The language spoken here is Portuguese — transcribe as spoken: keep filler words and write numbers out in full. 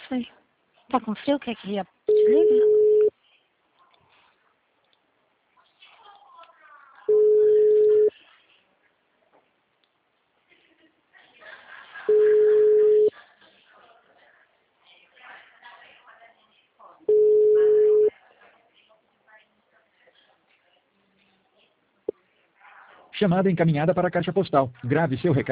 sei. Tá com frio? Quer que desliga? Chamada encaminhada para a caixa postal. Grave seu recado.